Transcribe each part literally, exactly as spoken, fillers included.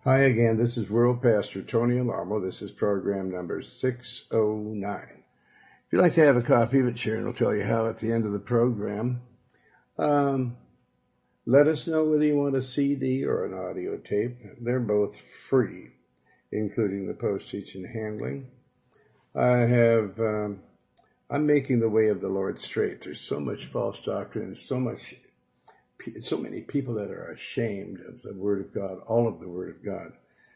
Hi again, this is World Pastor Tony Alamo. This is program number six oh nine. If you'd like to have a copy of it, Sharon will tell you how at the end of the program. Um, let us know whether you want a C D or an audio tape. They're both free, including the postage and handling. I have, um, I'm making the way of the Lord straight. There's so much false doctrine and so much, so many people that are ashamed of the Word of God, all of the Word of God.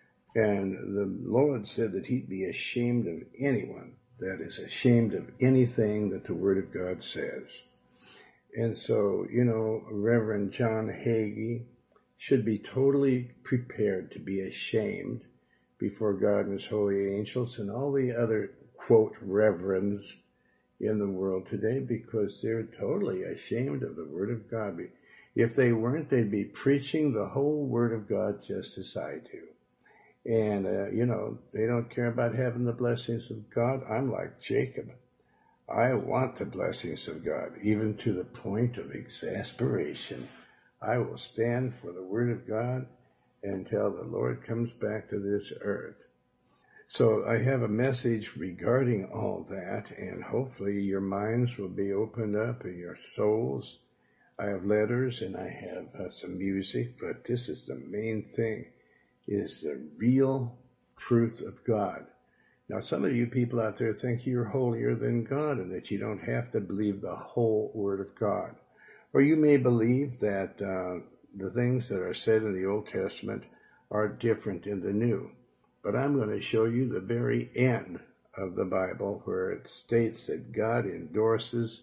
And the Lord said that he'd be ashamed of anyone that is ashamed of anything that the Word of God says. And so, you know, Reverend John Hagee should be totally prepared to be ashamed before God and his holy angels and all the other, quote, reverends in the world today, because they're totally ashamed of the Word of God. If they weren't, they'd be preaching the whole Word of God just as I do. And, uh, you know, they don't care about having the blessings of God. I'm like Jacob. I want the blessings of God, even to the point of exasperation. I will stand for the Word of God until the Lord comes back to this earth. So I have a message regarding all that, and hopefully your minds will be opened up and your souls. I have letters and I have uh, some music, but this is the main thing. Is the real truth of God. Now, some of you people out there think you're holier than God and that you don't have to believe the whole Word of God. Or you may believe that uh, the things that are said in the Old Testament are different in the New. But I'm going to show you the very end of the Bible where it states that God endorses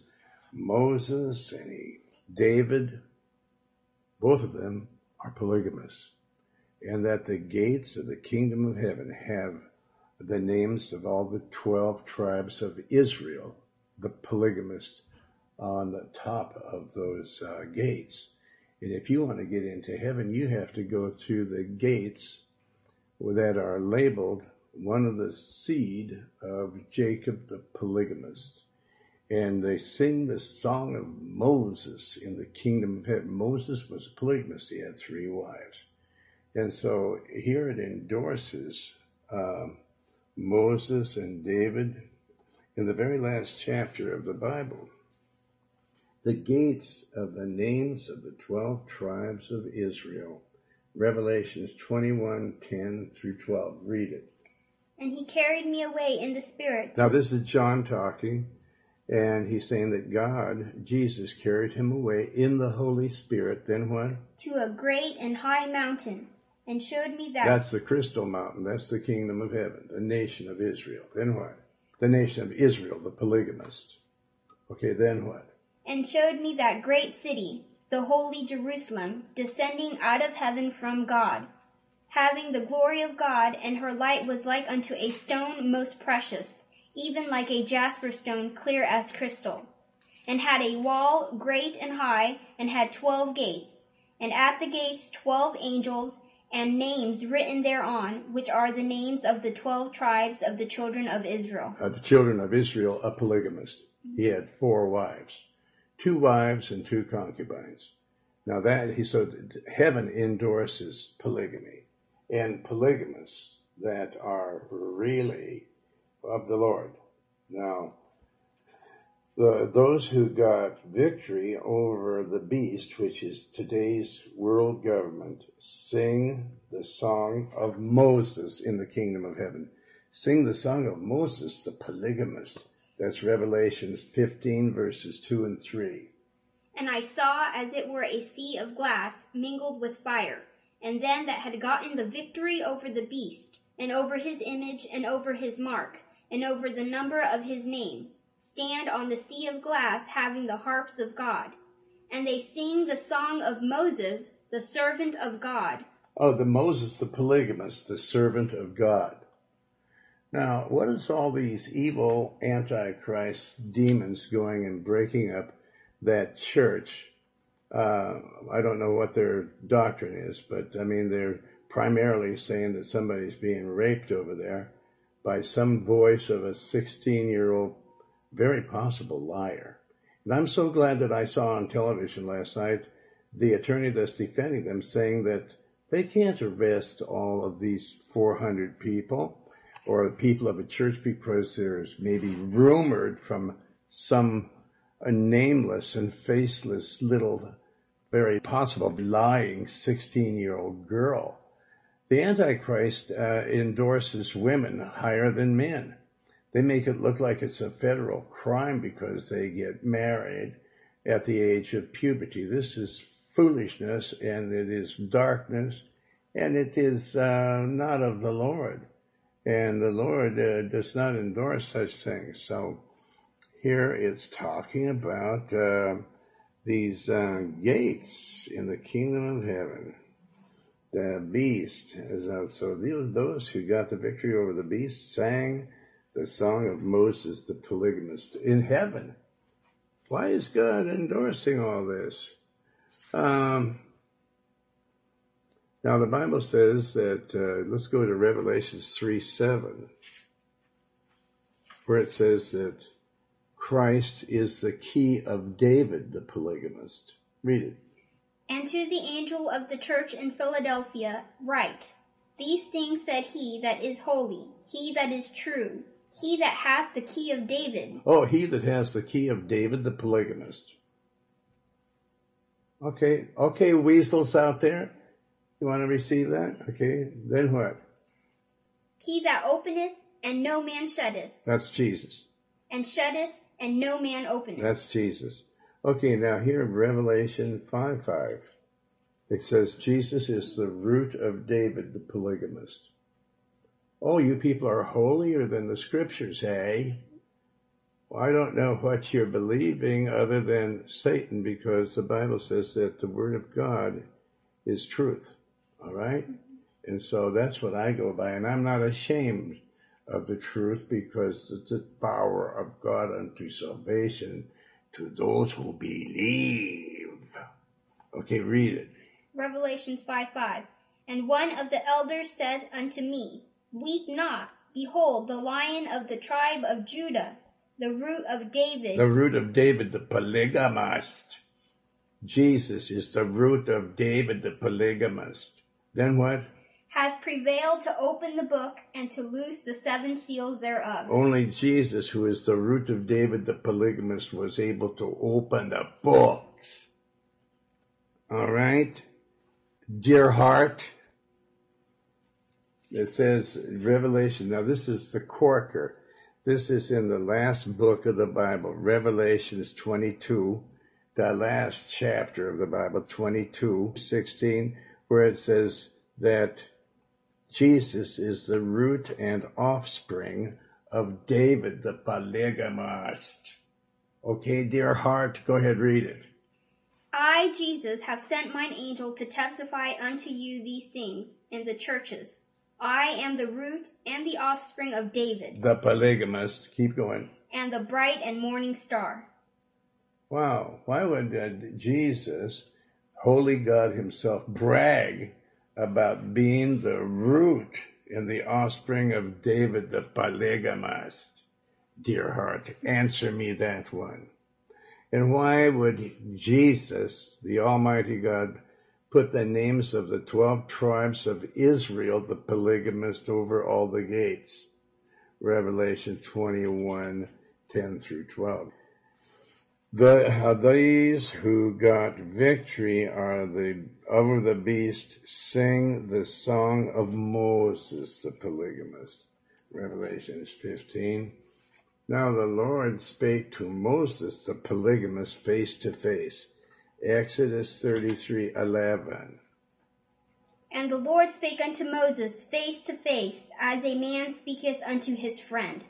Moses and he, David. Both of them are polygamists. And that the gates of the kingdom of heaven have the names of all the twelve tribes of Israel, the polygamists, on the top of those uh, gates. And if you want to get into heaven, you have to go through the gates that are labeled one of the seed of Jacob the polygamist. And they sing the song of Moses in the kingdom of heaven. Moses was a polygamist. He had three wives. And so here it endorses um, Moses and David in the very last chapter of the Bible. The gates of the names of the twelve tribes of Israel. Revelations twenty-one, ten through twelve. Read it. And he carried me away in the Spirit. Now this is John talking, and he's saying that God, Jesus, carried him away in the Holy Spirit. Then what? To a great and high mountain. And showed me that... That's the crystal mountain. That's the kingdom of heaven, the nation of Israel. Then what? The nation of Israel, the polygamist. Okay, then what? And showed me that great city, the holy Jerusalem, descending out of heaven from God, having the glory of God, and her light was like unto a stone most precious, even like a jasper stone clear as crystal, and had a wall great and high, and had twelve gates, and at the gates twelve angels, and names written thereon, which are the names of the twelve tribes of the children of Israel. Uh, the children of Israel, a polygamist. He had four wives, two wives and two concubines. Now that, he so heaven endorses polygamy, and polygamists that are really of the Lord. Now, The, those who got victory over the beast, which is today's world government, sing the song of Moses in the kingdom of heaven. Sing the song of Moses, the polygamist. That's Revelations fifteen, verses two and three. And I saw as it were a sea of glass mingled with fire, and them that had gotten the victory over the beast, and over his image, and over his mark, and over the number of his name, stand on the sea of glass, having the harps of God. And they sing the song of Moses, the servant of God. Oh, the Moses, the polygamist, the servant of God. Now, what is all these evil antichrist demons going and breaking up that church? Uh, I don't know what their doctrine is, but I mean, they're primarily saying that somebody's being raped over there by some voice of a sixteen-year-old, very possible liar. And I'm so glad that I saw on television last night the attorney that's defending them saying that They can't arrest all of these four hundred people or the people of a church because there's maybe rumored from some a nameless and faceless little, very possible lying sixteen-year-old girl. The Antichrist uh, endorses women higher than men. They make it look like it's a federal crime because they get married at the age of puberty. This is foolishness, and it is darkness, and it is uh, not of the Lord. And the Lord uh, does not endorse such things. So here it's talking about uh, these uh, gates in the kingdom of heaven. The beast is out. So those, those who got the victory over the beast sang the song of Moses the polygamist in heaven. Why is God endorsing all this? Um, now the Bible says that, uh, let's go to Revelation three seven, where it says that Christ is the key of David the polygamist. Read it. And to the angel of the church in Philadelphia write, These things said he that is holy, he that is true, he that hath the key of David. Oh, he that has the key of David the polygamist. Okay, okay, weasels out there. You want to receive that? Okay, then what? He that openeth, and no man shutteth. That's Jesus. And shutteth, and no man openeth. That's Jesus. Okay, now here in Revelation five five, it says Jesus is the root of David the polygamist. Oh, you people are holier than the scriptures, eh? Well, I don't know what you're believing other than Satan, because the Bible says that the word of God is truth, all right? And so that's what I go by, and I'm not ashamed of the truth because it's the power of God unto salvation to those who believe. Okay, read it. Revelations five five. And one of the elders said unto me, Weep not, behold, the Lion of the tribe of Judah, the root of David. The root of David, the polygamist. Jesus is the root of David, the polygamist. Then what? Hath prevailed to open the book and to loose the seven seals thereof. Only Jesus, who is the root of David, the polygamist, was able to open the books. All right? Dear heart, it says Revelation. Now, this is the corker. This is in the last book of the Bible, Revelations twenty-two, the last chapter of the Bible, twenty-two sixteen, where it says that Jesus is the root and offspring of David the polygamist. Okay, dear heart, go ahead, read it. I, Jesus, have sent mine angel to testify unto you these things in the churches. I am the root and the offspring of David. The polygamist. Keep going. And the bright and morning star. Wow. Why would uh, Jesus, holy God himself, brag about being the root and the offspring of David the polygamist? Dear heart, answer me that one. And why would Jesus, the Almighty God, put the names of the twelve tribes of Israel, the polygamist, over all the gates? Revelation twenty-one, ten through twelve. The, uh, these who got victory are the over the beast sing the song of Moses, the polygamist. Revelation fifteen. Now the Lord spake to Moses, the polygamist, face to face. Exodus thirty-three eleven. And the Lord spake unto Moses face to face, as a man speaketh unto his friend.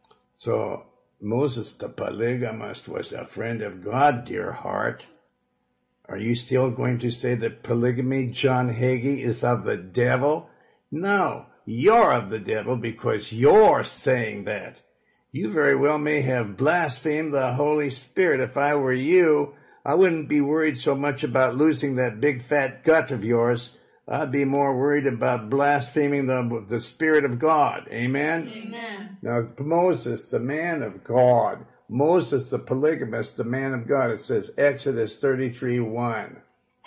So Moses, the polygamist, was a friend of God, dear heart. Are you still going to say that polygamy, John Hagee, is of the devil? No, you're of the devil because you're saying that. You very well may have blasphemed the Holy Spirit. If I were you, I wouldn't be worried so much about losing that big fat gut of yours. I'd be more worried about blaspheming the, the Spirit of God. Amen? Amen. Now, Moses, the man of God, Moses, the polygamist, the man of God, it says Exodus thirty-three one.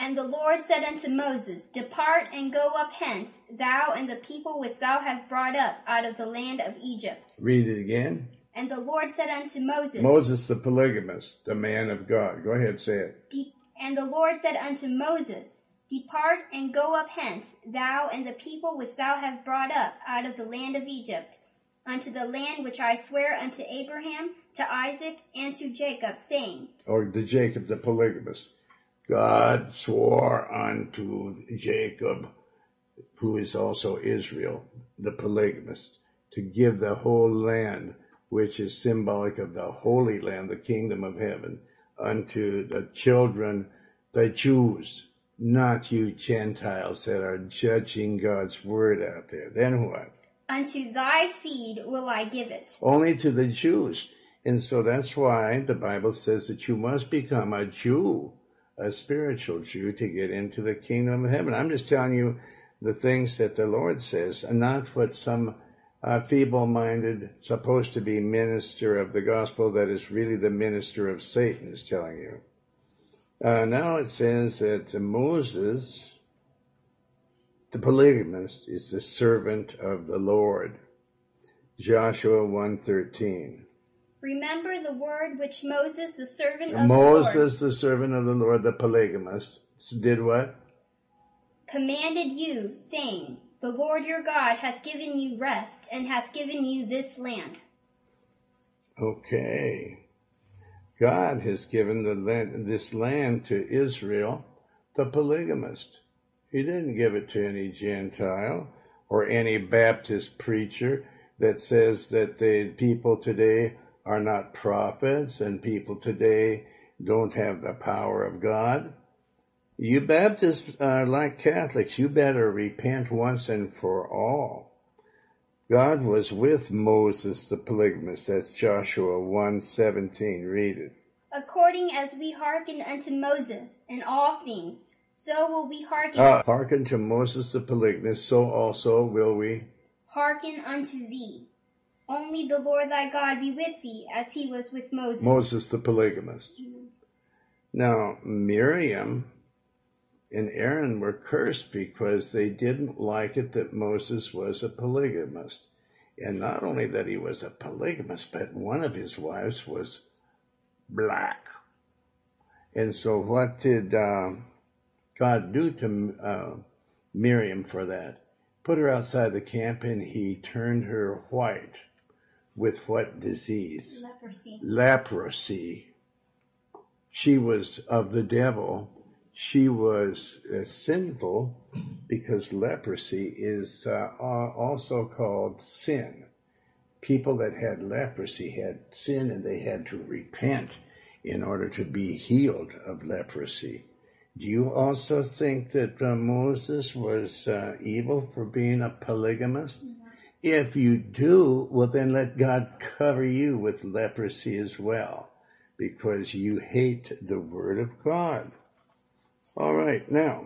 And the Lord said unto Moses, Depart and go up hence, thou and the people which thou hast brought up out of the land of Egypt. Read it again. And the Lord said unto Moses, Moses the polygamist, the man of God. Go ahead, say it. De- and the Lord said unto Moses, Depart and go up hence, thou and the people which thou hast brought up out of the land of Egypt, unto the land which I swear unto Abraham, to Isaac, and to Jacob, saying, Or to Jacob the polygamist. God swore unto Jacob, who is also Israel, the polygamist, to give the whole land, which is symbolic of the Holy Land, the kingdom of heaven, unto the children, the Jews, not you Gentiles that are judging God's word out there. Then what? Unto thy seed will I give it. Only to the Jews. And so that's why the Bible says that you must become a Jew, a spiritual Jew, to get into the kingdom of heaven. I'm just telling you the things that the Lord says, and not what some uh, feeble-minded, supposed to be minister of the gospel that is really the minister of Satan is telling you. Uh, now it says that Moses, the polygamist, is the servant of the Lord. Joshua one thirteen. Remember the word which Moses, the servant of Moses, the Lord, the servant of the Lord, the polygamist, did what? commanded you, saying, The Lord your God hath given you rest, and hath given you this land. Okay. God has given the land, this land to Israel, the polygamist. He didn't give it to any Gentile or any Baptist preacher that says that the people today are not prophets and people today don't have the power of God. You Baptists are like Catholics. You better repent once and for all. God was with Moses the polygamist. That's Joshua one seventeen. Read it. According as we hearkened unto Moses in all things, so will we hearken, Uh, hearken to Moses the polygamist, so also will we hearken unto thee. Only the Lord thy God be with thee, as he was with Moses. Moses the polygamist. Mm-hmm. Now, Miriam and Aaron were cursed because they didn't like it that Moses was a polygamist. And not only that he was a polygamist, but one of his wives was black. And so what did uh, God do to uh, Miriam for that? Put her outside the camp, and he turned her white. With what disease? Leprosy. Leprosy. She was of the devil. She was uh, sinful because leprosy is uh, also called sin. People that had leprosy had sin, and they had to repent in order to be healed of leprosy. Do you also think that uh, Moses was uh, evil for being a polygamist? Mm-hmm. If you do, well then let God cover you with leprosy as well, because you hate the word of God. All right, now,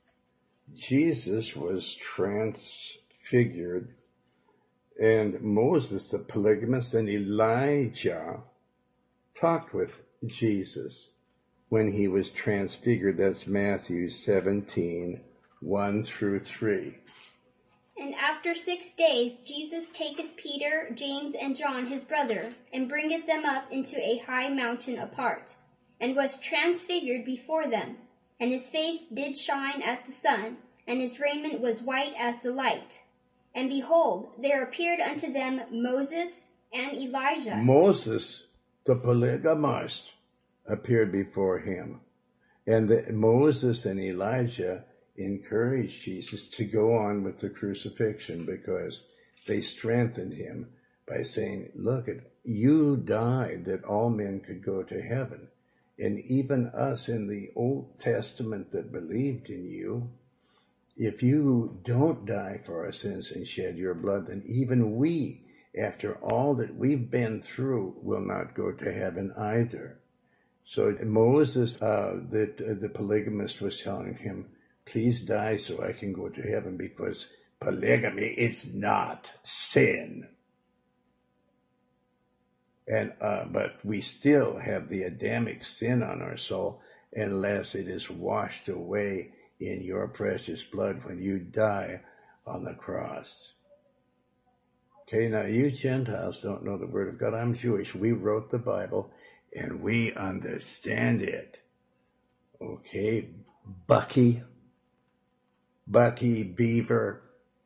Jesus was transfigured, and Moses, the polygamist, and Elijah talked with Jesus when he was transfigured. That's Matthew seventeen, one through three. And after six days Jesus taketh Peter, James, and John his brother, and bringeth them up into a high mountain apart, and was transfigured before them. And his face did shine as the sun, and his raiment was white as the light. And behold, there appeared unto them Moses and Elijah. Moses, the polygamist, appeared before him. And the, Moses and Elijah encouraged Jesus to go on with the crucifixion, because they strengthened him by saying, look, you died that all men could go to heaven. And even us in the Old Testament that believed in you, if you don't die for our sins and shed your blood, then even we, after all that we've been through, will not go to heaven either. So Moses, uh, the, the polygamist, was telling him, please die so I can go to heaven, because polygamy is not sin. And uh, but we still have the Adamic sin on our soul, unless it is washed away in your precious blood when you die on the cross. Okay, now you Gentiles don't know the Word of God. I'm Jewish. We wrote the Bible, and we understand it. Okay, Bucky, Bucky Beaver,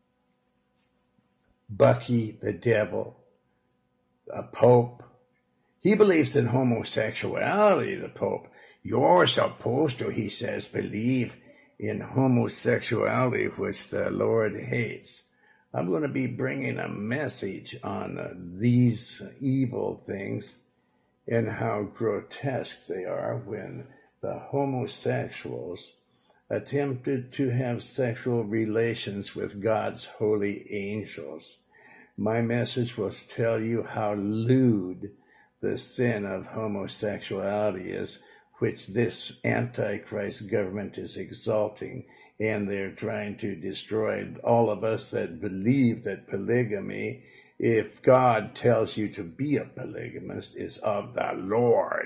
Bucky the devil, a Pope. He believes in homosexuality, the Pope. You're supposed to, he says, believe in homosexuality, which the Lord hates. I'm going to be bringing a message on uh, these evil things and how grotesque they are when the homosexuals attempted to have sexual relations with God's holy angels. My message will tell you how lewd the sin of homosexuality is, which this Antichrist government is exalting, and they're trying to destroy all of us that believe that polygamy, if God tells you to be a polygamist, is of the Lord.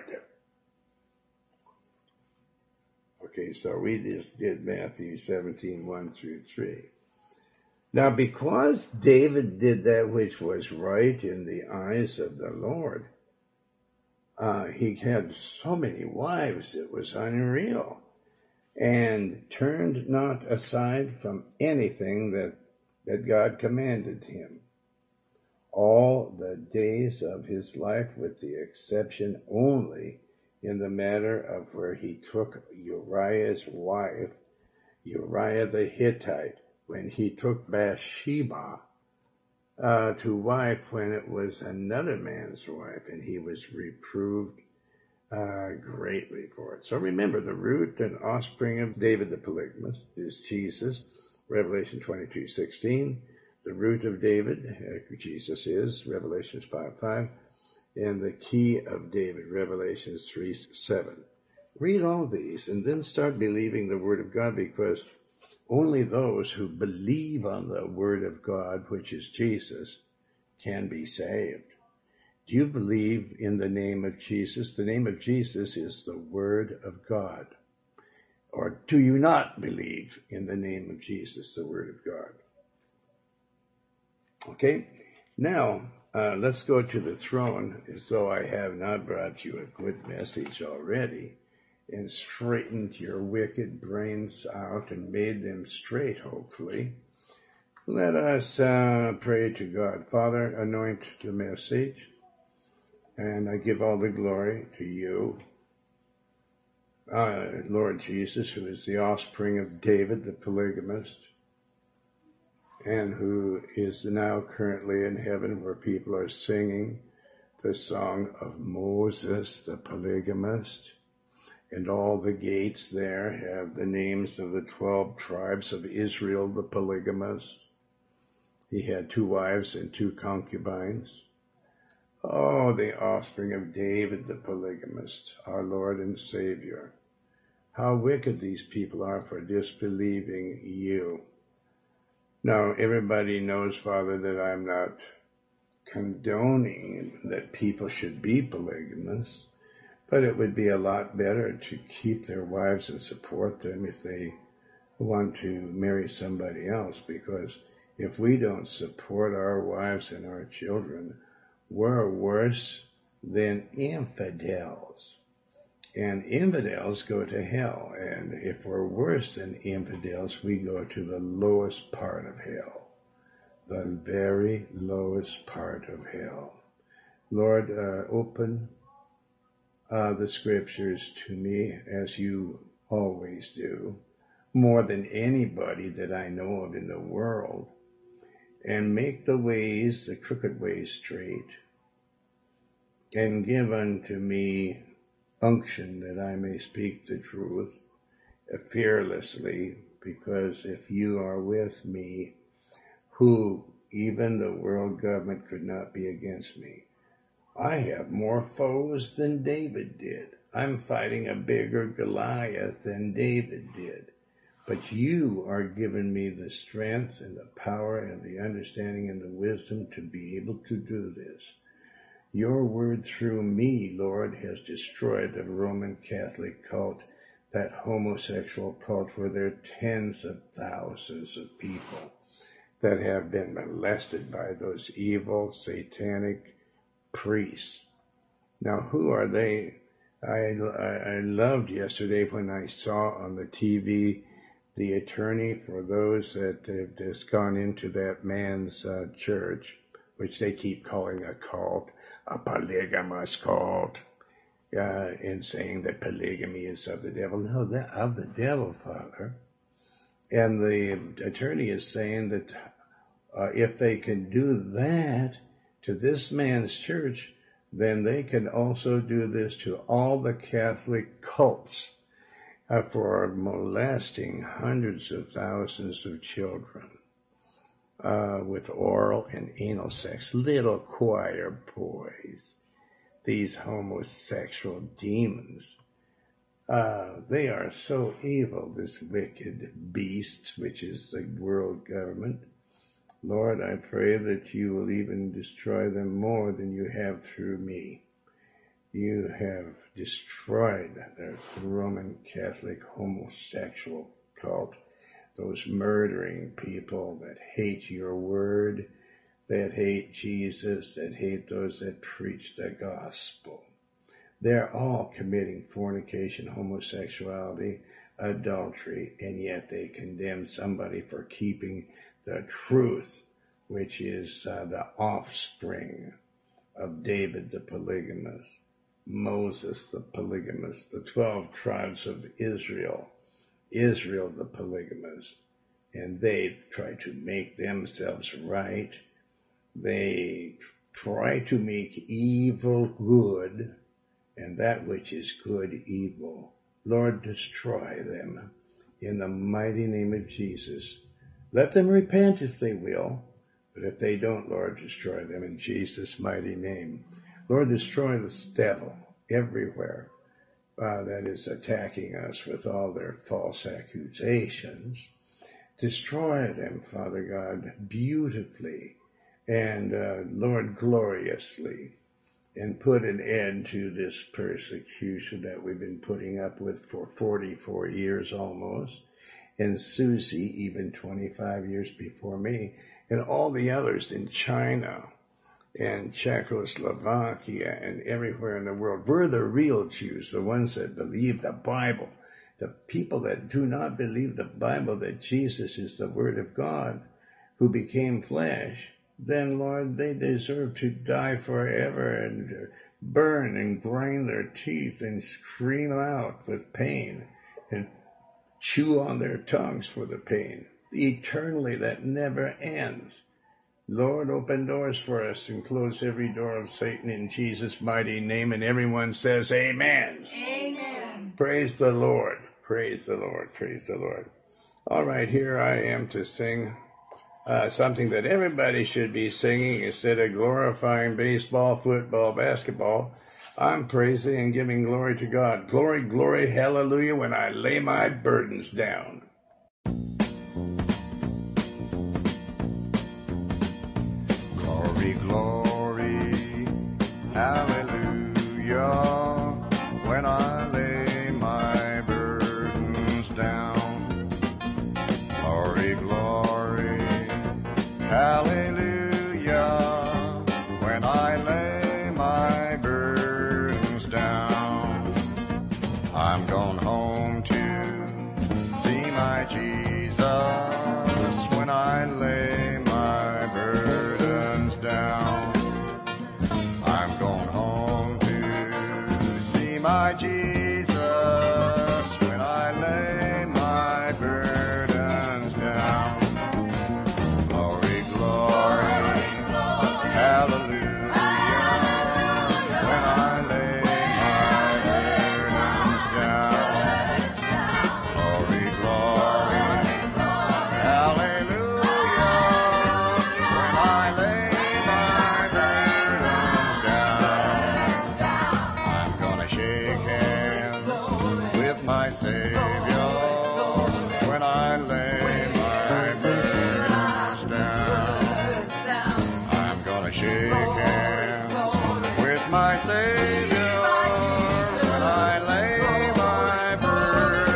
Okay, so we just did Matthew seventeen, one through three. Now, because David did that which was right in the eyes of the Lord, uh, he had so many wives, it was unreal, and turned not aside from anything that, that God commanded him. All the days of his life, with the exception only in the matter of where he took Uriah's wife, Uriah the Hittite, when he took Bathsheba uh, to wife when it was another man's wife, and he was reproved uh, greatly for it. So remember, the root and offspring of David the polygamist is Jesus, Revelation twenty-two sixteen. The root of David, uh, Jesus is, Revelations five five. And the key of David, Revelations three seven. Read all these and then start believing the Word of God, because only those who believe on the Word of God, which is Jesus, can be saved. Do you believe in the name of Jesus? The name of Jesus is the Word of God. Or do you not believe in the name of Jesus, the Word of God? Okay, now uh, let's go to the throne, as though I have not brought you a good message already, and straightened your wicked brains out and made them straight, hopefully. Let us uh, pray to God. Father, anoint the message, and I give all the glory to you, uh, Lord Jesus, who is the offspring of David the polygamist, and who is now currently in heaven, where people are singing the song of Moses the polygamist. And all the gates there have the names of the twelve tribes of Israel the polygamist. He had two wives and two concubines. Oh, the offspring of David the polygamist, our Lord and Savior. How wicked these people are for disbelieving you. Now, everybody knows, Father, that I'm not condoning that people should be polygamous, but it would be a lot better to keep their wives and support them if they want to marry somebody else, because if we don't support our wives and our children, we're worse than infidels. And infidels go to hell, and if we're worse than infidels, we go to the lowest part of hell, the very lowest part of hell. Lord, uh, open uh, the scriptures to me, as you always do, more than anybody that I know of in the world, and make the ways, the crooked ways, straight, and give unto me unction that I may speak the truth fearlessly, because if you are with me, who even the world government could not be against me. I have more foes than David did. I'm fighting a bigger Goliath than David did. But you are giving me the strength and the power and the understanding and the wisdom to be able to do this. Your word through me, Lord, has destroyed the Roman Catholic cult that homosexual cult where there are tens of thousands of people that have been molested by those evil satanic priests. Now, who are they? I, I, I loved yesterday when I saw on the T V the attorney for those that have just gone into that man's uh, church, which they keep calling a cult, a polygamous cult, uh, and saying that polygamy is of the devil. No, that of the devil, Father. And the attorney is saying that uh, if they can do that to this man's church, then they can also do this to all the Catholic cults uh, for molesting hundreds of thousands of children uh, with oral and anal sex. Little choir boys, these homosexual demons. Uh, they are so evil, this wicked beast, which is the world government. Lord, I pray that you will even destroy them more than you have through me. You have destroyed the Roman Catholic homosexual cult, those murdering people that hate your word, that hate Jesus, that hate those that preach the gospel. They're all committing fornication, homosexuality, adultery, and yet they condemn somebody for keeping the truth, which is uh, the offspring of David the polygamist, Moses the polygamist, the twelve tribes of Israel, Israel the polygamist, and they try to make themselves right. They try to make evil good, and that which is good evil. Lord, destroy them in the mighty name of Jesus. Let them repent if they will, but if they don't, Lord, destroy them in Jesus' mighty name. Lord, destroy this devil everywhere uh, that is attacking us with all their false accusations. Destroy them, Father God, beautifully and, uh, Lord, gloriously, and put an end to this persecution that we've been putting up with for forty-four years almost. And Susie, even twenty-five years before me, and all the others in China and Czechoslovakia and everywhere in the world. We're the real Jews, the ones that believe the Bible. The people that do not believe the Bible, that Jesus is the Word of God who became flesh, then, Lord, they deserve to die forever and burn and grind their teeth and scream out with pain and chew on their tongues for the pain. Eternally, that never ends. Lord, open doors for us and close every door of Satan in Jesus' mighty name. And everyone says, amen. Amen. Praise the Lord. Praise the Lord. Praise the Lord. All right, here I am to sing uh, something that everybody should be singing instead of glorifying baseball, football, basketball. I'm praising and giving glory to God. Glory, glory, hallelujah, when I lay my burdens down. Glory, glory, hallelujah, when I lay my burdens down. Glory, glory, hallelujah, when I lay my burdens down. I'm going home to see my Jesus when I lay my burdens down. I'm going home to see my Jesus when I lay my burdens down. Glory, glory, hallelujah, when I lay my burdens down. Glory, glory, hallelujah, when I lay my burdens down. I'm gonna shake hands with my Savior when I lay my burdens down. I'm gonna shake hands with my Savior when I lay my burdens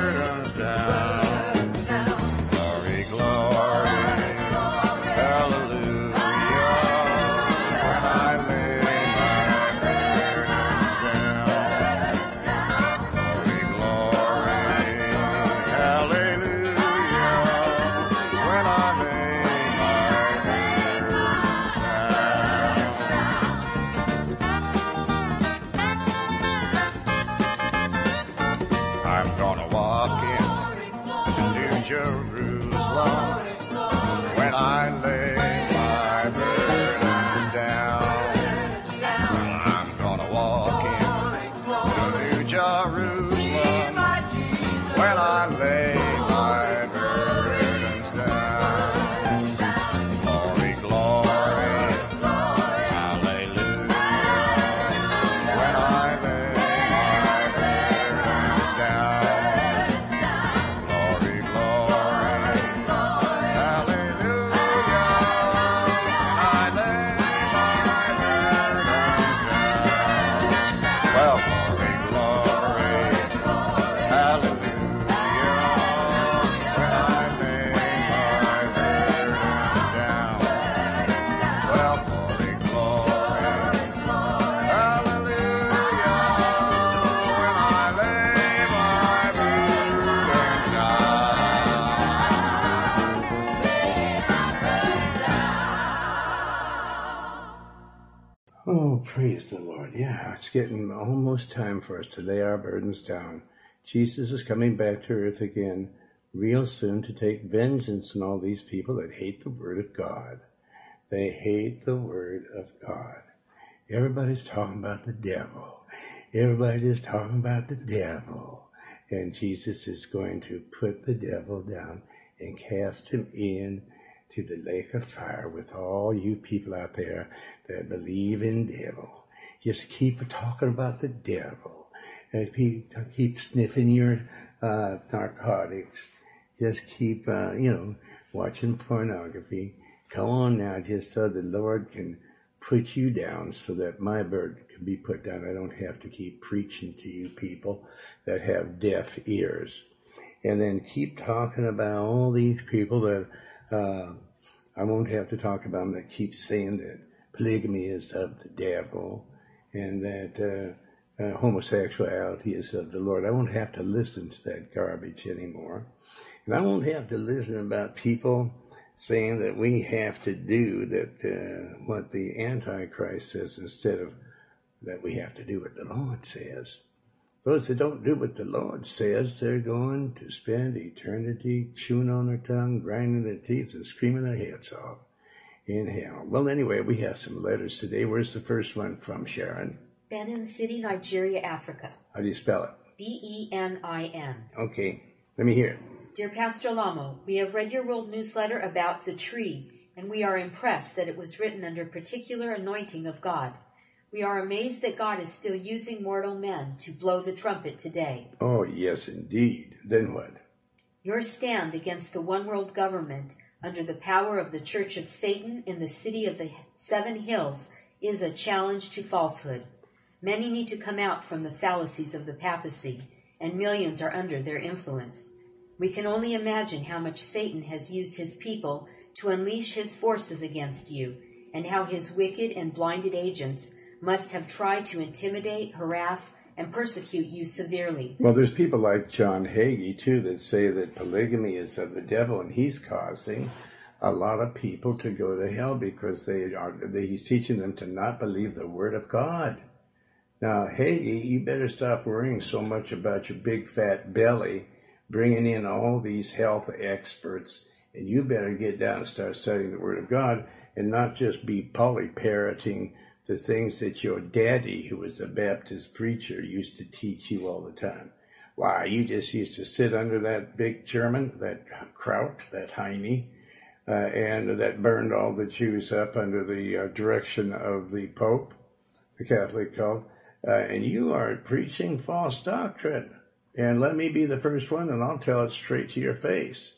praise the Lord. Yeah, it's getting almost time for us to lay our burdens down. Jesus is coming back to earth again real soon to take vengeance on all these people that hate the Word of God. They hate the Word of God. Everybody's talking about the devil. Everybody's talking about the devil. And Jesus is going to put the devil down and cast him in to the lake of fire with all you people out there that believe in devil. Just keep talking about the devil. And keep sniffing your uh, narcotics. Just keep, uh, you know, watching pornography. Come on now, just so the Lord can put you down so that my burden can be put down. I don't have to keep preaching to you people that have deaf ears. And then keep talking about all these people that, uh, I won't have to talk about them, that keep saying that polygamy is of the devil and that uh, uh, homosexuality is of the Lord. I won't have to listen to that garbage anymore. And I won't have to listen about people saying that we have to do that uh, what the Antichrist says instead of that we have to do what the Lord says. Those that don't do what the Lord says, they're going to spend eternity chewing on their tongue, grinding their teeth, and screaming their heads off in hell. Well, anyway, we have some letters today. Where's the first one from, Sharon? Benin City, Nigeria, Africa. How do you spell it? B E N I N. Okay, let me hear it. Dear Pastor Lamo, we have read your world newsletter about the tree, and we are impressed that it was written under particular anointing of God. We are amazed that God is still using mortal men to blow the trumpet today. Oh, yes, indeed. Then what? Your stand against the one world government under the power of the Church of Satan in the city of the Seven Hills is a challenge to falsehood. Many need to come out from the fallacies of the papacy, and millions are under their influence. We can only imagine how much Satan has used his people to unleash his forces against you, and how his wicked and blinded agents must have tried to intimidate, harass, and persecute you severely. Well, there's people like John Hagee, too, that say that polygamy is of the devil, and he's causing a lot of people to go to hell because they are. They, he's teaching them to not believe the Word of God. Now, Hagee, you better stop worrying so much about your big fat belly, bringing in all these health experts, and you better get down and start studying the Word of God and not just be poly-parroting the things that your daddy, who was a Baptist preacher, used to teach you all the time. Why, you just used to sit under that big German, that Kraut, that Heine, uh, and that burned all the Jews up under the uh, direction of the Pope, the Catholic cult, uh, and you are preaching false doctrine. And let me be the first one, and I'll tell it straight to your face.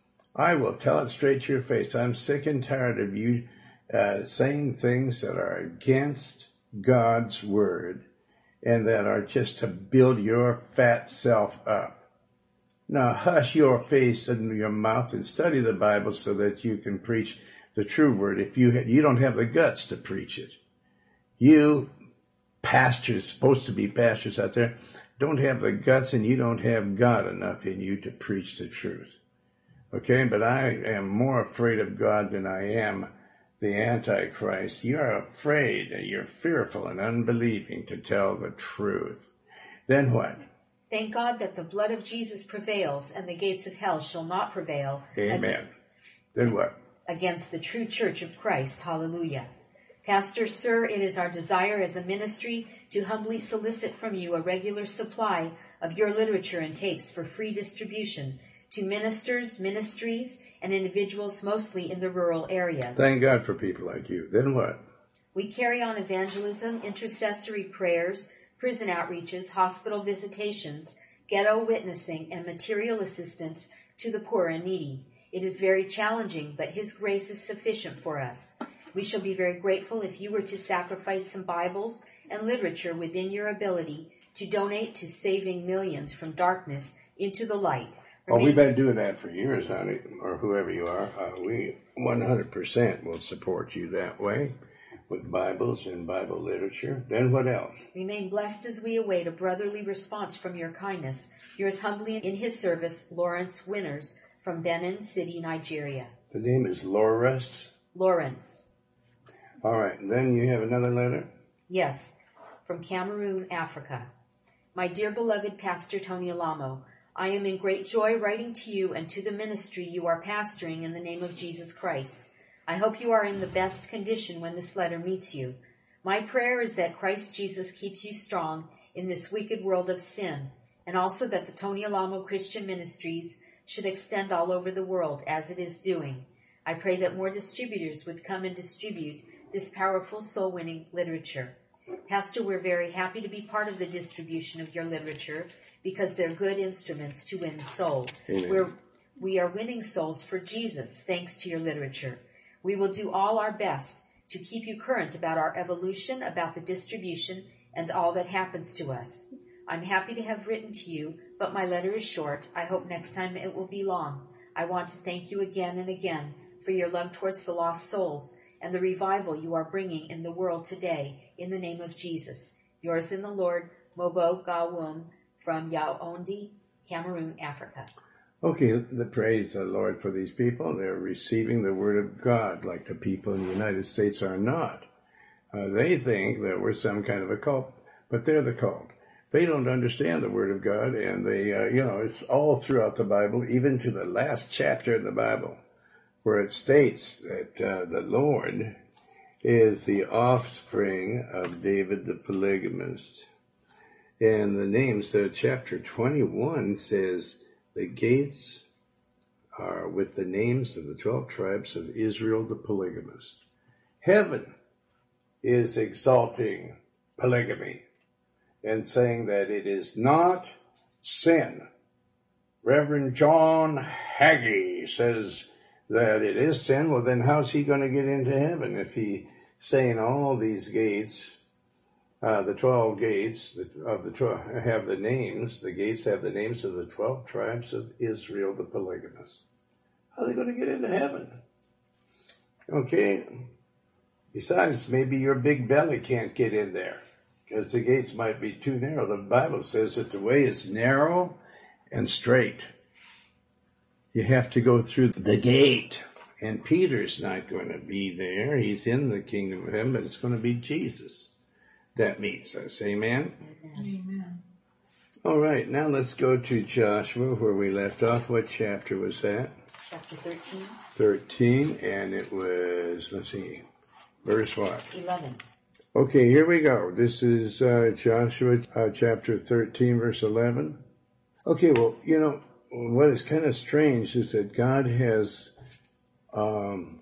I will tell it straight to your face. I'm sick and tired of you uh, saying things that are against God's word and that are just to build your fat self up. Now, hush your face and your mouth and study the Bible so that you can preach the true word if you, you don't have the guts to preach it. You pastors, supposed to be pastors out there, don't have the guts and you don't have God enough in you to preach the truth. Okay, but I am more afraid of God than I am the Antichrist. You're afraid, you're fearful and unbelieving to tell the truth. Then what? Thank God that the blood of Jesus prevails and the gates of hell shall not prevail. Amen. Ag- then what? Against the true church of Christ. Hallelujah. Pastor, sir, it is our desire as a ministry to humbly solicit from you a regular supply of your literature and tapes for free distribution to ministers, ministries, and individuals mostly in the rural areas. Thank God for people like you. Then what? We carry on evangelism, intercessory prayers, prison outreaches, hospital visitations, ghetto witnessing, and material assistance to the poor and needy. It is very challenging, but His grace is sufficient for us. We shall be very grateful if you were to sacrifice some Bibles and literature within your ability to donate to saving millions from darkness into the light. Well, we've been doing that for years, honey, or whoever you are. Uh, we one hundred percent will support you that way with Bibles and Bible literature. Then what else? Remain blessed as we await a brotherly response from your kindness. Yours humbly in His service, Lawrence Winners from Benin City, Nigeria. The name is Lawrence? Lawrence. All right. And then you have another letter? Yes, from Cameroon, Africa. My dear beloved Pastor Tony Alamo, I am in great joy writing to you and to the ministry you are pastoring in the name of Jesus Christ. I hope you are in the best condition when this letter meets you. My prayer is that Christ Jesus keeps you strong in this wicked world of sin, and also that the Tony Alamo Christian Ministries should extend all over the world as it is doing. I pray that more distributors would come and distribute this powerful soul-winning literature. Pastor, we're very happy to be part of the distribution of your literature because they're good instruments to win souls. We're, we are winning souls for Jesus thanks to your literature. We will do all our best to keep you current about our evolution, about the distribution, and all that happens to us. I'm happy to have written to you, but my letter is short. I hope next time it will be long. I want to thank you again and again for your love towards the lost souls and the revival you are bringing in the world today in the name of Jesus. Yours in the Lord, Mobo Gawum from Yaoundé, Cameroon, Africa. Okay, the praise the Lord for these people. They're receiving the word of God like the people in the United States are not. Uh, they think that we're some kind of a cult, but they're the cult. They don't understand the word of God, and they, uh, you know, it's all throughout the Bible, even to the last chapter of the Bible, where it states that uh, the Lord is the offspring of David the polygamist. And the names, uh, chapter twenty-one says, the gates are with the names of the twelve tribes of Israel the polygamist. Heaven is exalting polygamy and saying that it is not sin. Reverend John Hagee says that it is sin. Well, then how's he going to get into heaven if he's saying all these gates, uh, the twelve gates of the twelve have the names, the gates have the names of the twelve tribes of Israel, the polygamists. How are they going to get into heaven? Okay. Besides, maybe your big belly can't get in there because the gates might be too narrow. The Bible says that the way is narrow and straight. You have to go through the gate. And Peter's not going to be there. He's in the kingdom of heaven, but it's going to be Jesus that meets us. Amen? Amen. All right, now let's go to Joshua where we left off. What chapter was that? Chapter thirteen. thirteen, and it was, let's see, verse what? eleven. Okay, here we go. This is uh, Joshua uh, chapter thirteen, verse eleven. Okay, well, you know, what is kind of strange is that God has um,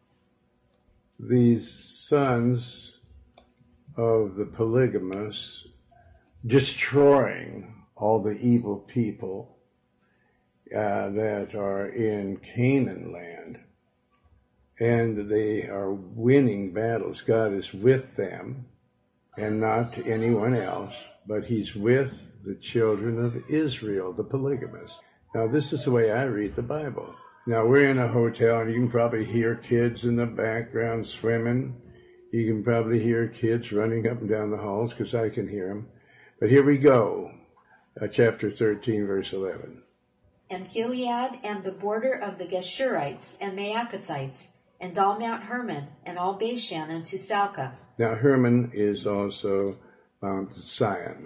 these sons of the polygamists destroying all the evil people uh, that are in Canaan land. And they are winning battles. God is with them and not to anyone else, but he's with the children of Israel, the polygamists. Now, this is the way I read the Bible. Now, we're in a hotel, and you can probably hear kids in the background swimming. You can probably hear kids running up and down the halls, because I can hear them. But here we go, uh, chapter thirteen, verse eleven. And Gilead and the border of the Geshurites and Maacathites, and all Mount Hermon, and all Bashan unto Salcah. Now, Hermon is also Mount Zion.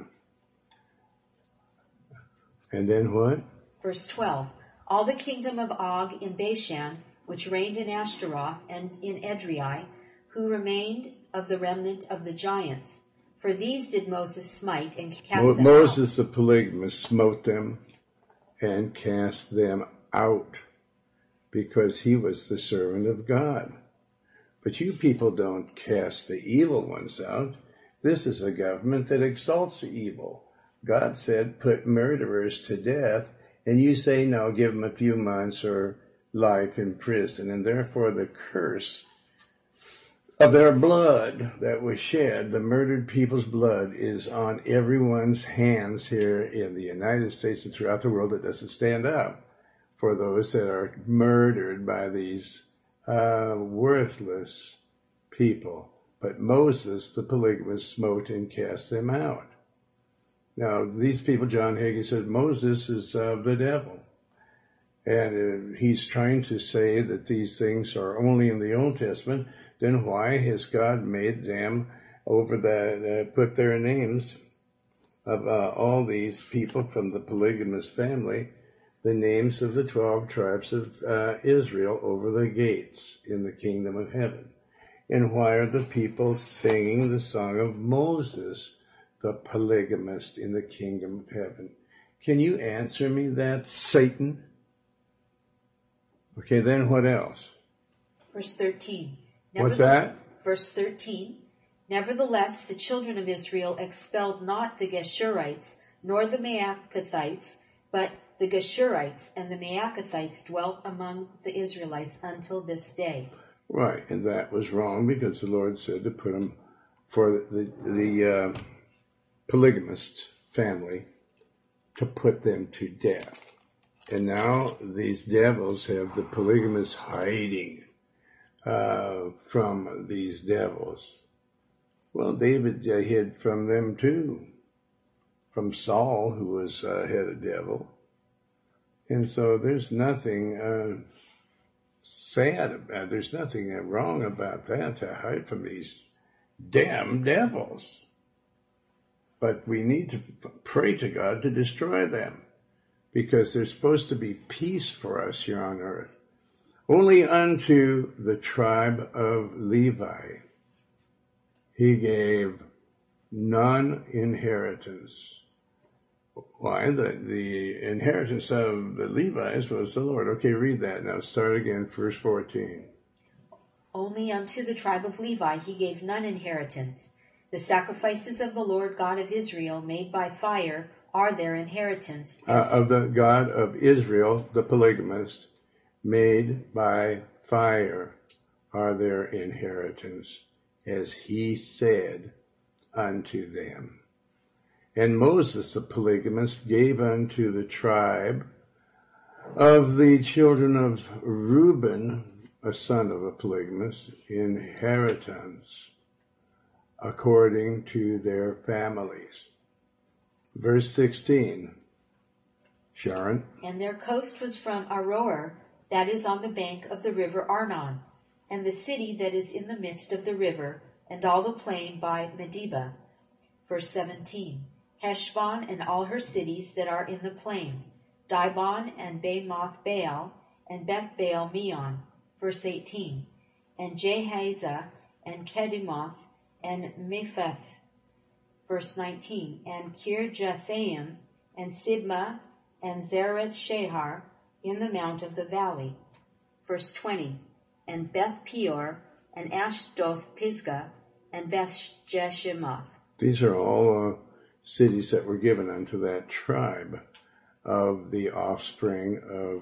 And then what? Verse twelve. All the kingdom of Og in Bashan, which reigned in Ashtaroth and in Edrei, who remained of the remnant of the giants. For these did Moses smite and cast Mo- them Moses out. the polygamist smote them and cast them out because he was the servant of God. But you people don't cast the evil ones out. This is a government that exalts the evil. God said, put murderers to death, and you say, no, give them a few months or life in prison. And therefore the curse of their blood that was shed, the murdered people's blood, is on everyone's hands here in the United States and throughout the world that doesn't stand up for those that are murdered by these uh, worthless people. But Moses, the polygamist, smote and cast them out. Now, these people, John Hagee said, Moses is of the devil. And uh, he's trying to say that these things are only in the Old Testament. Then why has God made them over the, uh, put their names of uh, all these people from the polygamous family, the names of the twelve tribes of uh, Israel over the gates in the kingdom of heaven. And why are the people singing the song of Moses, the polygamist in the kingdom of heaven? Can you answer me that, Satan? Okay, then what else? Verse thirteen. What's that? Verse thirteen. Nevertheless, the children of Israel expelled not the Geshurites, nor the Maacathites, but the Geshurites and the Maacathites dwelt among the Israelites until this day. Right, and that was wrong because the Lord said to put them for the the uh, polygamist family, to put them to death. And now these devils have the polygamists hiding uh, from these devils. Well, David uh, hid from them too, from Saul, who was uh, had a devil. And so there's nothing uh, sad about, there's nothing wrong about that, to hide from these damn devils. But we need to pray to God to destroy them, because there's supposed to be peace for us here on earth. Only unto the tribe of Levi he gave none inheritance. Why? The, the inheritance of the Levites was the Lord. Okay, read that now. Start again, verse fourteen. Only unto the tribe of Levi he gave none inheritance. The sacrifices of the Lord God of Israel made by fire are their inheritance. Uh, of the God of Israel, the polygamist, made by fire are their inheritance, as he said unto them. And Moses, the polygamist, gave unto the tribe of the children of Reuben, a son of a polygamist, inheritance according to their families. Verse sixteen, Sharon. And their coast was from Aroer, that is on the bank of the river Arnon, and the city that is in the midst of the river, and all the plain by Medeba. Verse seventeen. Heshbon and all her cities that are in the plain, Dibon and Bamoth Baal, and Beth Baal Meon. Verse eighteen. And Jehaza and Kedemoth and Mepheth. Verse nineteen. And Kirjathaim and Sibmah and Zereth Shahar in the mount of the valley. Verse twenty. And Beth Peor and Ashdoth Pisgah and Beth Jeshimoth. These are all uh, cities that were given unto that tribe of the offspring of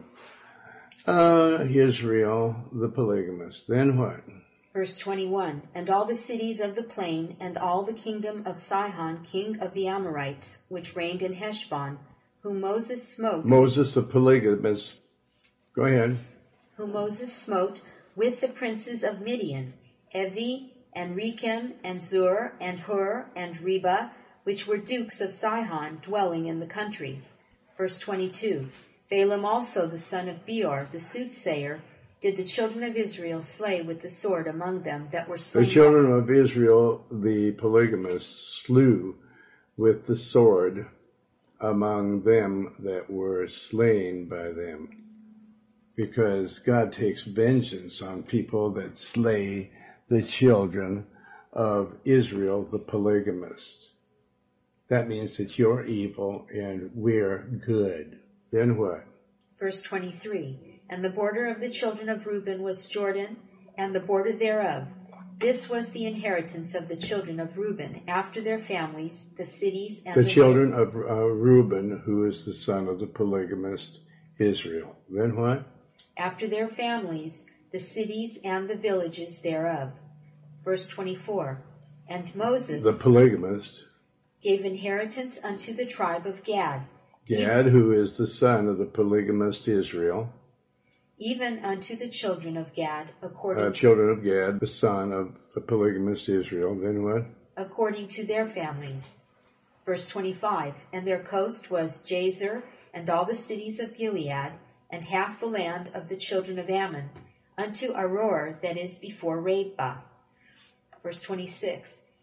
uh, Israel, the polygamist. Then what? Verse twenty-one. And all the cities of the plain, and all the kingdom of Sihon, king of the Amorites, which reigned in Heshbon, whom Moses smote. Moses, the polygamist. Go ahead. Whom Moses smote with the princes of Midian, Evi, and Rechem, and Zur, and Hur, and Reba, which were dukes of Sihon, dwelling in the country. Verse twenty-two. Balaam also, the son of Beor, the soothsayer, did the children of Israel slay with the sword among them that were slain. The children of Israel, the polygamists, slew with the sword among them that were slain by them. Because God takes vengeance on people that slay the children of Israel, the polygamist. That means that you're evil and we're good. Then what? Verse twenty-three. And the border of the children of Reuben was Jordan, and the border thereof. This was the inheritance of the children of Reuben, after their families, the cities, and the, the children of uh, Reuben, who is the son of the polygamist Israel. Then what? After their families, the cities and the villages thereof. Verse twenty-four. And Moses, the polygamist, gave inheritance unto the tribe of Gad. Gad, who is the son of the polygamist Israel. Even unto the children of Gad, according uh, children of Gad, the son of the polygamist Israel. Then what? According to their families. Verse twenty-five. And their coast was Jazer, and all the cities of Gilead, and half the land of the children of Ammon, unto Aroer that is before Rabbah. Verse twenty-six.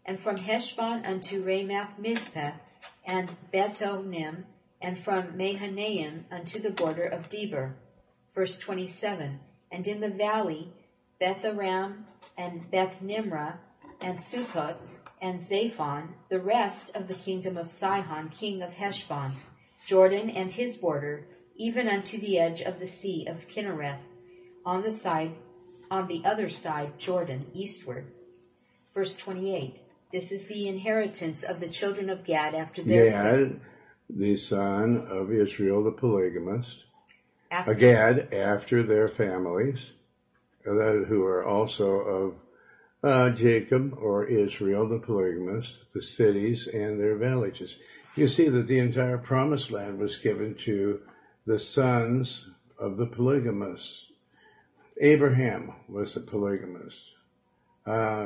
and from Heshbon unto Ramath Mizpeh, and Betonim, and from Mahanaim unto the border of Debir. Verse twenty-seven, and in the valley Betharam, and Beth Nimrah, and Sukkot, and Zaphon, the rest of the kingdom of Sihon, king of Heshbon, Jordan and his border, even unto the edge of the sea of Kinnereth, on the side, on the other side Jordan, eastward. Verse twenty-eight, this is the inheritance of the children of Gad after their Gad, the son of Israel, the polygamist, after, Gad, after their families, who are also of uh, Jacob or Israel, the polygamist, the cities and their villages. You see that the entire promised land was given to the sons of the polygamists. Abraham was a polygamist. Uh,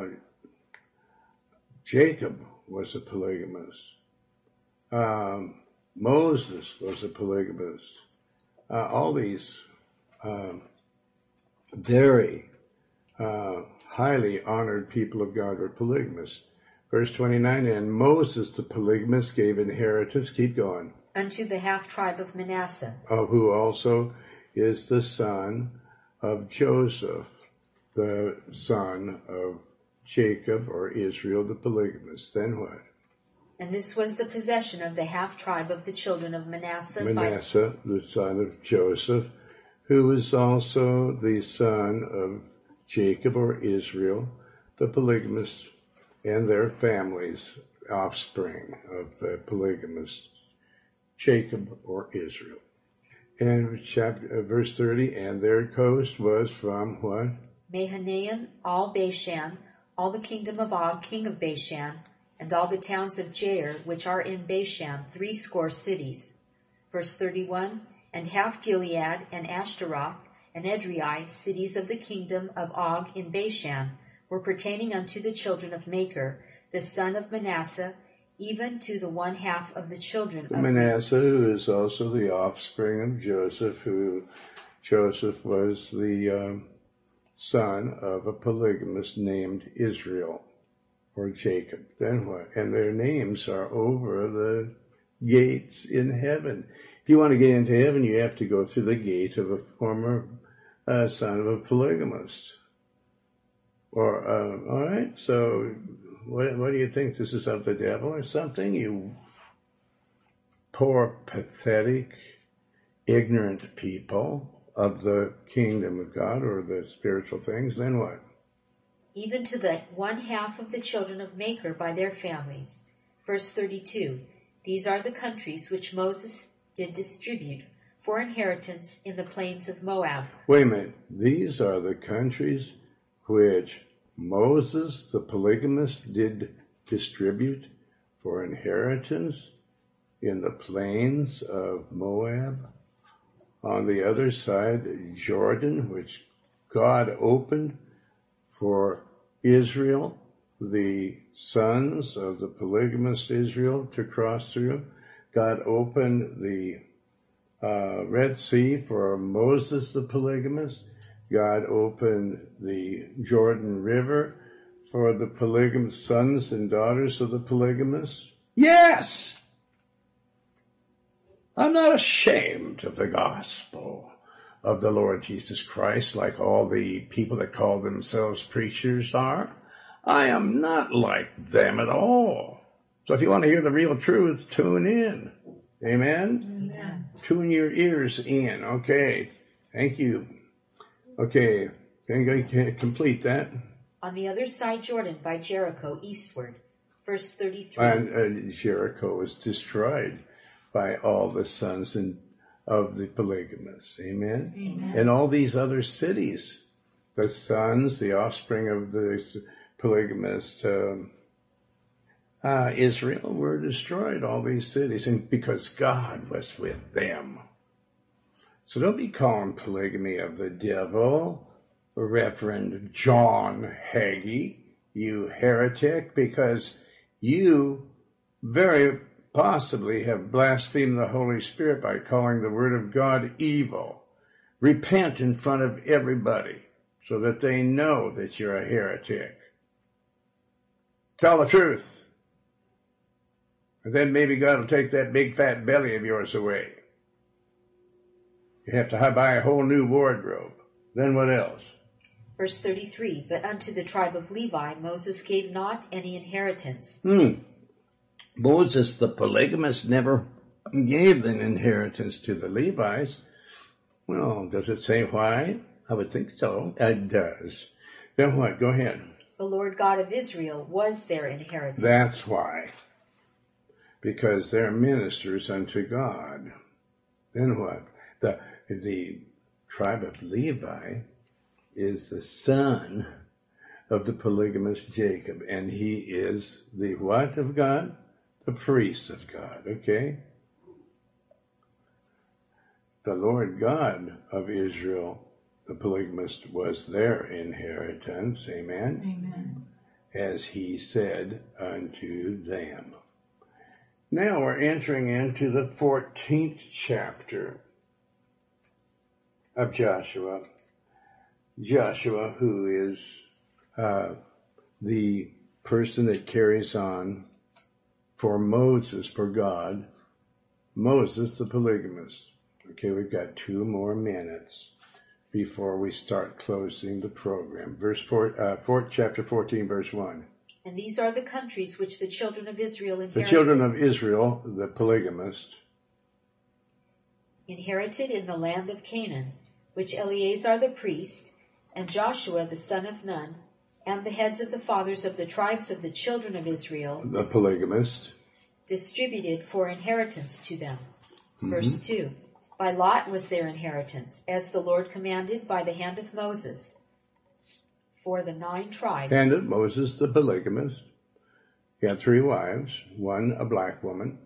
Jacob was a polygamist. Um, Moses was a polygamist. Uh, all these um, very uh, highly honored people of God were polygamists. Verse twenty-nine, and Moses the polygamist gave inheritance, keep going, unto the half tribe of Manasseh, of who also is the son of Joseph, the son of Jacob or Israel the polygamist. Then what? And this was the possession of the half tribe of the children of Manasseh. Manasseh, by the son of Joseph, who was also the son of Jacob or Israel, the polygamist, and their families, offspring of the polygamist, Jacob or Israel. And chapter, uh, verse thirty, and their coast was from what? Mahanaim, all Bashan, all the kingdom of Og, king of Bashan, and all the towns of Jair, which are in Bashan, threescore cities. Verse thirty-one, and half Gilead, and Ashtaroth, and Edrei, cities of the kingdom of Og in Bashan, were pertaining unto the children of Machir, the son of Manasseh, even to the one half of the children of Manasseh, who is also the offspring of Joseph, who Joseph was the um, son of a polygamist named Israel or Jacob. Then what? And their names are over the gates in heaven. If you want to get into heaven, you have to go through the gate of a former uh, son of a polygamist. Or, uh, all right, so what, what do you think? This is of the devil or something? You poor, pathetic, ignorant people of the kingdom of God or the spiritual things. Then what? Even to the one half of the children of Machir by their families. Verse thirty-two, these are the countries which Moses did distribute for inheritance in the plains of Moab. Wait a minute. These are the countries which Moses, the polygamist, did distribute for inheritance in the plains of Moab. On the other side, Jordan, which God opened for Israel, the sons of the polygamist Israel, to cross through. God opened the uh, Red Sea for Moses, the polygamist. God opened the Jordan River for the polygamous sons and daughters of the polygamists. Yes! I'm not ashamed of the gospel of the Lord Jesus Christ like all the people that call themselves preachers are. I am not like them at all. So if you want to hear the real truth, tune in. Amen? Amen. Tune your ears in. Okay. Thank you. Okay, can you complete that? On the other side Jordan by Jericho eastward. Verse thirty-three. And uh, Jericho was destroyed by all the sons and, of the polygamists. Amen? Amen. And all these other cities, the sons, the offspring of the polygamist um, uh, Israel were destroyed, all these cities, and because God was with them. So don't be calling polygamy of the devil, Reverend John Hagee, you heretic, because you very possibly have blasphemed the Holy Spirit by calling the Word of God evil. Repent in front of everybody so that they know that you're a heretic. Tell the truth. And then maybe God will take that big fat belly of yours away. You have to buy a whole new wardrobe. Then what else? Verse thirty-three, but unto the tribe of Levi Moses gave not any inheritance. Hmm. Moses, the polygamist, never gave an inheritance to the Levites. Well, does it say why? I would think so. It does. Then what? Go ahead. The Lord God of Israel was their inheritance. That's why. Because they're ministers unto God. Then what? The, the tribe of Levi is the son of the polygamist Jacob. And he is the what of God? The priest of God. Okay? The Lord God of Israel, the polygamist, was their inheritance. Amen? Amen. As he said unto them. Now we're entering into the fourteenth chapter of Joshua. Joshua, who is uh, the person that carries on for Moses, for God, Moses the polygamist. Okay, we've got two more minutes before we start closing the program. Verse four, uh, four, chapter fourteen, verse one. And these are the countries which the children of Israel inherited. The children of Israel, the polygamist, inherited in the land of Canaan, which Eleazar the priest, and Joshua the son of Nun, and the heads of the fathers of the tribes of the children of Israel, the polygamist, distributed for inheritance to them. Mm-hmm. Verse two. By lot was their inheritance, as the Lord commanded by the hand of Moses, for the nine tribes. And of Moses the polygamist. He had three wives, one a black woman.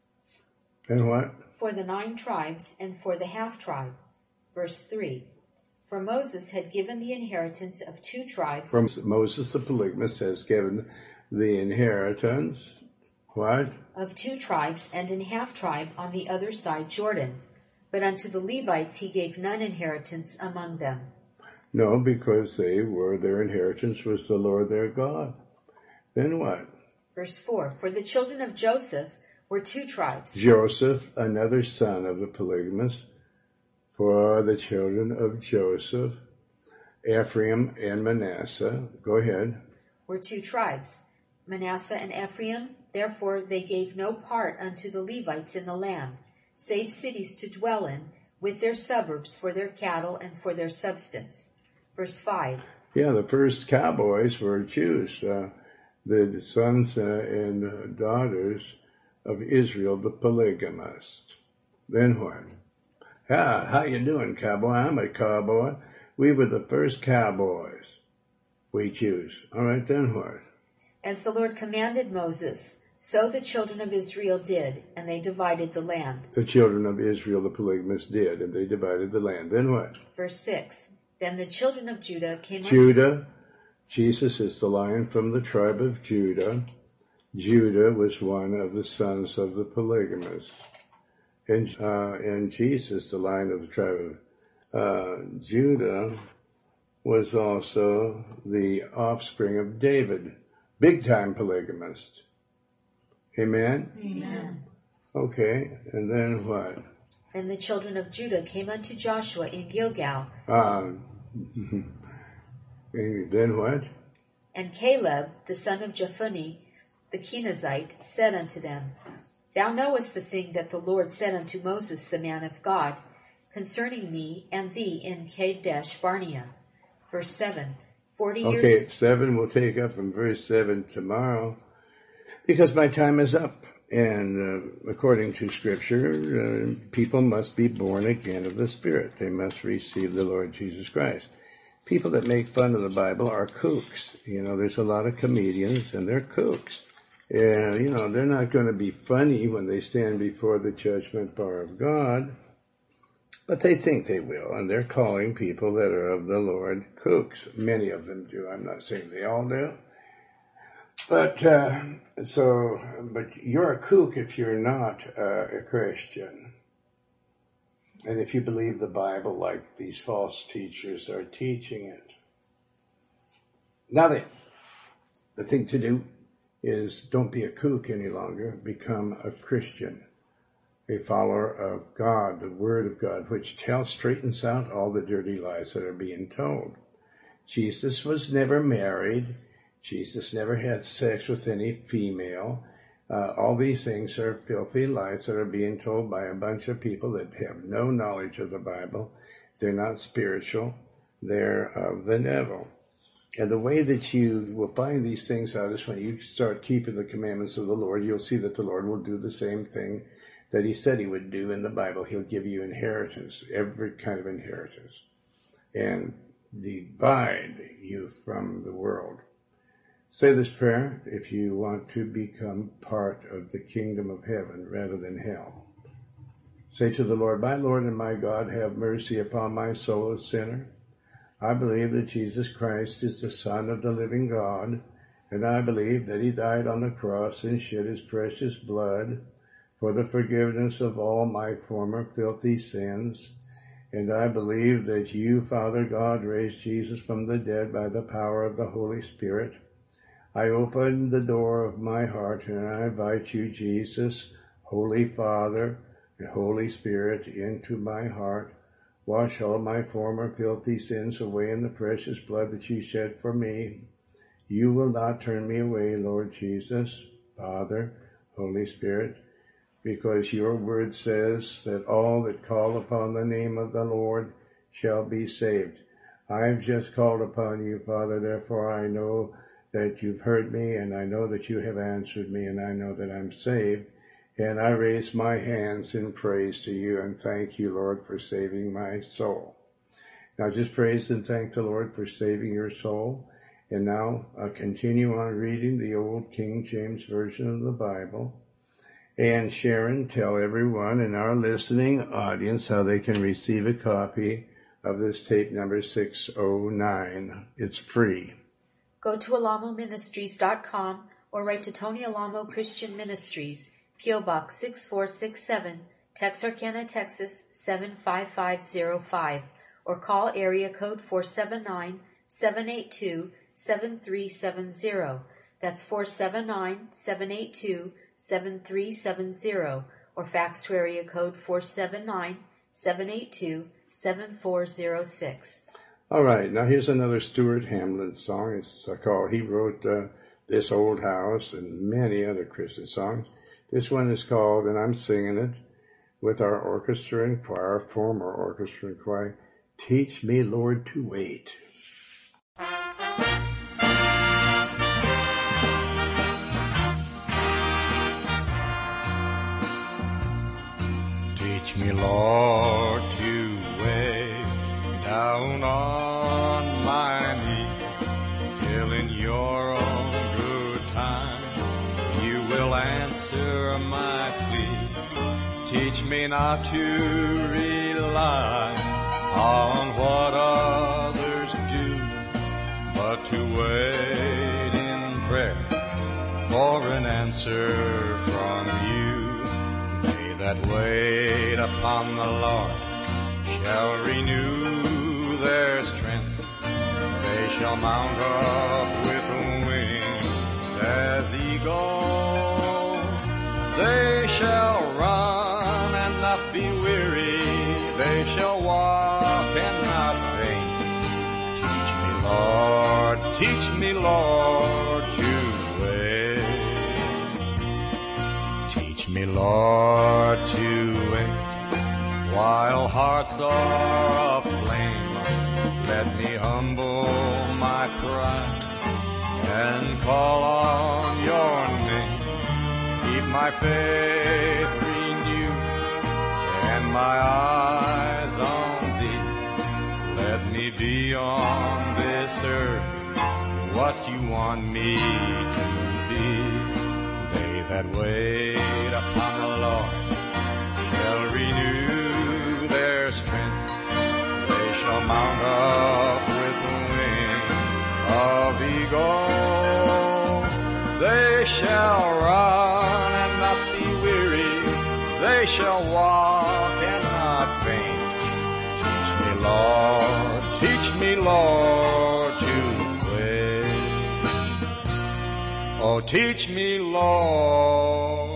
And what? For the nine tribes and for the half tribe. Verse three. For Moses had given the inheritance of two tribes. From Moses the polygamist has given the inheritance, what? Of two tribes and an half tribe on the other side Jordan. But unto the Levites he gave none inheritance among them. No, because they were, their inheritance was the Lord their God. Then what? Verse four. For the children of Joseph were two tribes. Joseph, another son of the polygamist. For the children of Joseph, Ephraim and Manasseh. Go ahead. Were two tribes, Manasseh and Ephraim. Therefore they gave no part unto the Levites in the land, save cities to dwell in, with their suburbs for their cattle and for their substance. Verse five. Yeah, the first cowboys were Jews, uh, the sons uh, and daughters of Israel, the polygamist. Then what? How, how you doing, cowboy? I'm a cowboy. We were the first cowboys, we Jews. All right, then what? As the Lord commanded Moses, so the children of Israel did, and they divided the land. The children of Israel, the polygamists, did, and they divided the land. Then what? Verse six. Then the children of Judah came Judah. unto... Jesus is the lion from the tribe of Judah. Judah was one of the sons of the polygamists. And, uh, and Jesus, the lion of the tribe of uh, Judah, was also the offspring of David, big-time polygamist. Amen? Amen. Okay, and then what? Then the children of Judah came unto Joshua in Gilgal. Uh, and then what? And Caleb, the son of Jephunneh, the Kenizzite, said unto them, Thou knowest the thing that the Lord said unto Moses, the man of God, concerning me and thee in Kadesh Barnea. Verse seven. Forty years... Okay, seven we'll take up from verse seven tomorrow, because my time is up. And uh, according to Scripture, uh, people must be born again of the Spirit. They must receive the Lord Jesus Christ. People that make fun of the Bible are kooks. You know, there's a lot of comedians, and they're kooks. And, you know, they're not going to be funny when they stand before the judgment bar of God, but they think they will, and they're calling people that are of the Lord kooks. Many of them do. I'm not saying they all do. But, uh, so, but you're a kook if you're not uh, a Christian. And if you believe the Bible like these false teachers are teaching it. Now then, the thing to do is don't be a kook any longer. Become a Christian, a follower of God, the Word of God, which tells, straightens out all the dirty lies that are being told. Jesus was never married. Jesus never had sex with any female. Uh, all these things are filthy lies that are being told by a bunch of people that have no knowledge of the Bible. They're not spiritual. They're of the devil. And the way that you will find these things out is when you start keeping the commandments of the Lord. You'll see that the Lord will do the same thing that he said he would do in the Bible. He'll give you inheritance, every kind of inheritance, and divide you from the world. Say this prayer if you want to become part of the kingdom of heaven rather than hell. Say to the Lord, my Lord and my God, have mercy upon my soul, a sinner. I believe that Jesus Christ is the Son of the living God, and I believe that he died on the cross and shed his precious blood for the forgiveness of all my former filthy sins. And I believe that you, Father God, raised Jesus from the dead by the power of the Holy Spirit. I open the door of my heart and I invite you, Jesus, Holy Father, and Holy Spirit, into my heart. Wash all my former filthy sins away in the precious blood that you shed for me. You will not turn me away, Lord Jesus, Father, Holy Spirit, because your word says that all that call upon the name of the Lord shall be saved. I have just called upon you, Father, therefore I know that you've heard me, and I know that you have answered me, and I know that I'm saved. And I raise my hands in praise to you and thank you, Lord, for saving my soul. Now just praise and thank the Lord for saving your soul. And now uh, continue on reading the old King James Version of the Bible. And Sharon, tell everyone in our listening audience how they can receive a copy of this tape number six oh nine. It's free. Go to alamo ministries dot com or write to Tony Alamo Christian Ministries, P O Box six four six seven, Texarkana, Texas seven five five zero five, or call area code four seven nine, seven eight two, seven three seven zero. That's four seven nine, seven eight two, seven three seven zero, or fax to area code four seven nine, seven eight two, seven four zero six. All right, now here's another Stuart Hamlin song. It's called, he wrote uh, This Old House and many other Christian songs. This one is called, and I'm singing it with our orchestra and choir, former orchestra and choir, Teach Me, Lord, to Wait. Teach me, Lord, to wait down on my knees, till in your own good time you will answer my plea. Teach me not to rely on what others do, but to wait in prayer for an answer from you. They that wait upon the Lord shall renew their strength. They shall mount up with wings as eagles. They shall run and not be weary. They shall walk and not faint. Teach me, Lord, teach me, Lord, to wait. Teach me, Lord, to wait while hearts are aflame. Let me humble my pride and call on your name. Keep my faith renewed and my eyes on thee. Let me be on this earth what you want me to be. They that wait upon the Lord shall renew their strength. They shall mount up with wings of eagles. They shall run and not be weary. They shall walk and not faint. Teach me, Lord, teach me, Lord, to wait. Oh, So teach me, Lord,